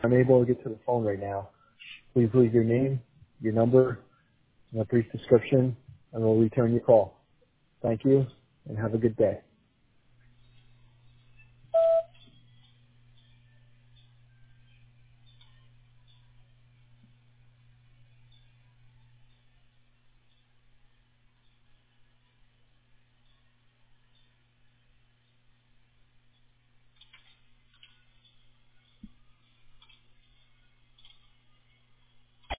unable to get to the phone right now. Please leave your name, your number, and a brief description, and we'll return your call. Thank you, and have a good day.